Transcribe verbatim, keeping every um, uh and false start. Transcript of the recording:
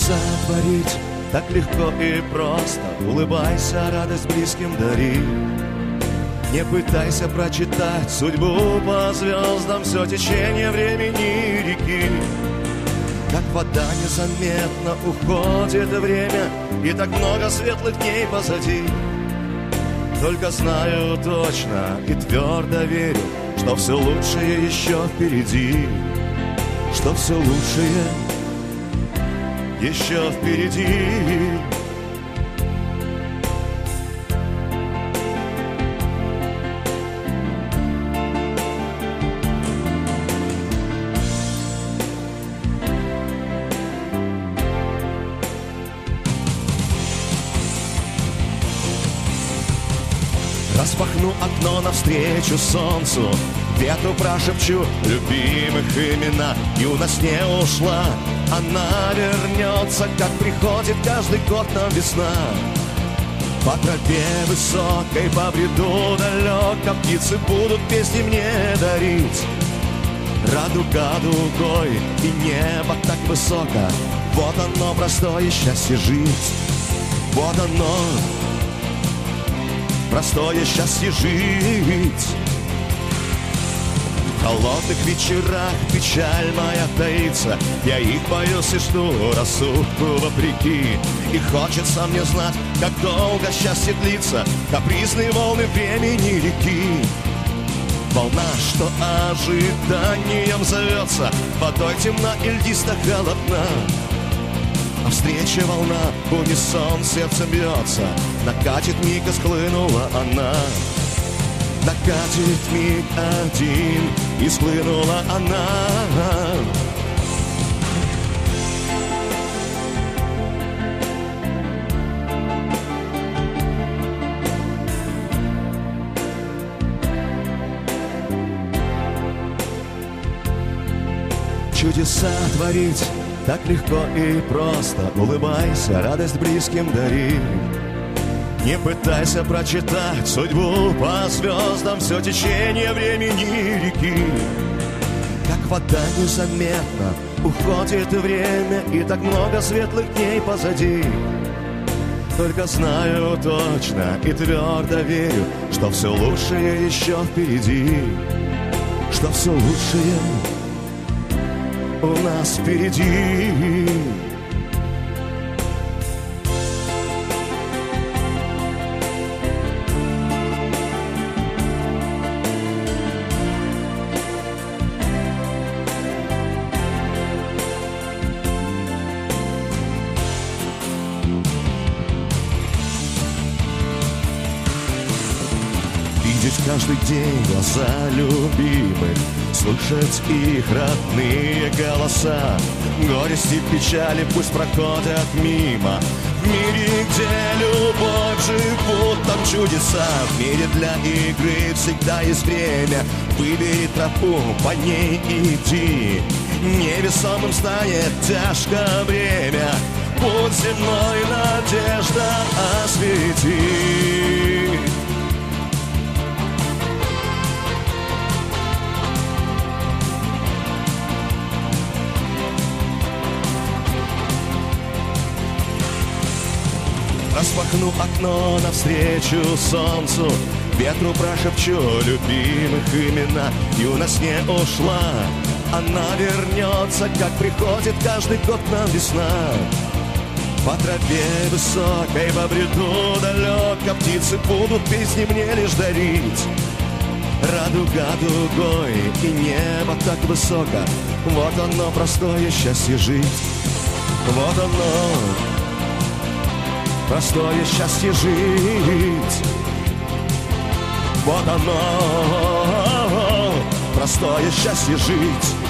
Чудеса творить так легко и просто. Улыбайся, радость близким дари. Не пытайся прочитать судьбу по звездам, все течение времени реки. Как вода незаметно уходит время, и так много светлых дней позади. Только знаю точно и твердо верю, что все лучшее еще впереди, что все лучшее еще впереди. Распахну окно навстречу солнцу, ветру прошепчу любимых имена. Юность не ушла, она вернется, как приходит каждый год нам весна. По тропе высокой, по бреду далеко птицы будут песни мне дарить. Радуга дугой и небо так высоко, вот оно простое счастье жить. Вот оно простое счастье жить. В холодных вечерах печаль моя таится, я их боюсь и жду рассудку вопреки. И хочется мне знать, как долго счастье длится, капризные волны времени реки. Волна, что ожиданием зовется, водой темна и льдисто холодна. А встреча волна, унисон сердцем бьется, накатит миг и схлынула она. Накатит миг один и схлынула она. Чудеса творить так легко и просто. Улыбайся, радость близким дари. Не пытайся прочитать судьбу по звездам, все течение времени реки. Как вода незаметно уходит время, и так много светлых дней позади. Только знаю точно и твердо верю, что все лучшее еще впереди, что все лучшее у нас впереди. Видеть каждый день глаза любимых, слышать их родные голоса. Горести, печали пусть проходят мимо. В мире, где любовь живут, там чудеса. В мире для игры всегда есть время. Выбери тропу, по ней иди. Невесомым станет тяжко бремя. Путь земной надежда освети. Распахну окно навстречу солнцу, ветру прошепчу любимых имена. Юность не ушла, она вернется, как приходит каждый год нам весна. По тропе высокой, по бреду далеко птицы будут песни мне лишь дарить. Радуга дугой и небо так высоко, вот оно простое счастье жить. Вот оно простое счастье жить. Вот оно простое счастье жить.